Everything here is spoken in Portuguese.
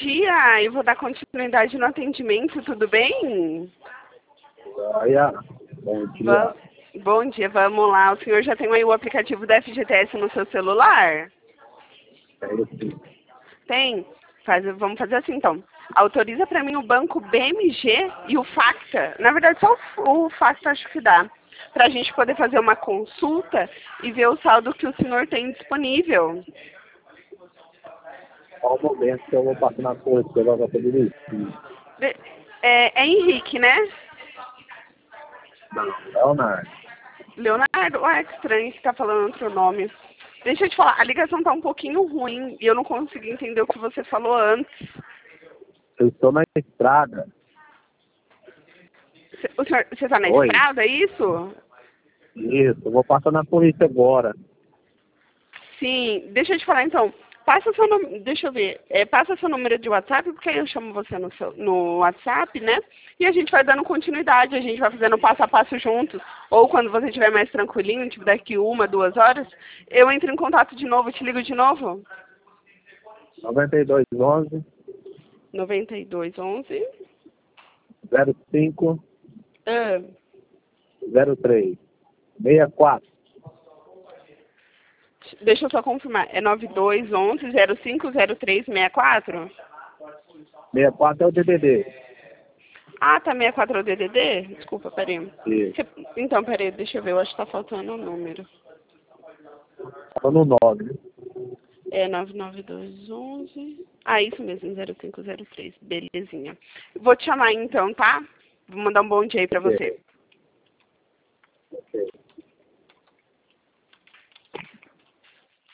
dia, eu vou dar continuidade no atendimento, tudo bem? Olha, bom dia. Bom dia, vamos lá. O senhor já tem aí o aplicativo da FGTS no seu celular? Tenho sim. Tem? Vamos fazer assim então. Autoriza para mim o banco BMG e o Facta. Na verdade, só o Facta acho que dá. Para a gente poder fazer uma consulta e ver o saldo que o senhor tem disponível. Qual o momento que eu vou passar na coisa, que eu vou poder ir? É Henrique, né? Não, Leonardo. Leonardo? Ah, que estranho que está falando outro nome. Deixa eu te falar, a ligação tá um pouquinho ruim e eu não consegui entender o que você falou antes. Eu estou na estrada. Você está na Oi. estrada, é isso? Isso, eu vou passar na polícia agora. Sim, deixa eu te falar então. Passa seu nome, deixa eu ver. Passa seu número de WhatsApp, porque aí eu chamo você no WhatsApp, né? E a gente vai dando continuidade, a gente vai fazendo passo a passo juntos. Ou quando você estiver mais tranquilinho, tipo daqui 1, 2 horas, eu entro em contato de novo, te ligo de novo. 9211 9211 05 ah, 03 64. deixa eu só confirmar. É 9211 050364? 64 é o DDD. Ah, tá 64 é o DDD? Desculpa, peraí. Isso. Então, peraí, deixa eu ver. Eu acho que tá faltando um número. Estou no 9. É 99211. Ah, isso mesmo, 0503. Belezinha. Vou te chamar então, tá? Vou mandar um bom dia aí pra você.